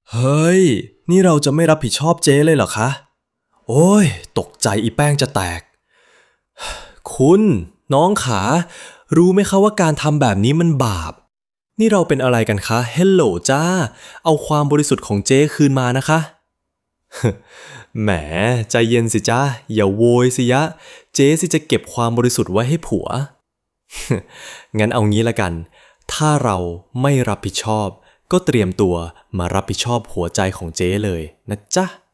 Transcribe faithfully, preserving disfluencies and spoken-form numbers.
เฮ้ยนี่เราจะไม่รับผิดชอบเจ๊เลยเหรอคะโอ้ยตกใจอีแป้งจะแตกคุณน้องขารู้ไหมคะว่าการทำแบบนี้มันบาปนี่เราเป็นอะไรกันคะเฮลโหลจ้าเอาความบริสุทธิ์ของเจ๊คืนมานะคะแหมใจเย็นสิจ้าอย่าโวยสิยะเจ๊สิจะเก็บความบริสุทธิ์ไว้ให้ผัว งั้นเอางี้ละกันถ้าเราไม่รับผิดชอบก็เตรียมตัวมารับผิดชอบหัวใจของเจ๊เลยนะจ๊ะ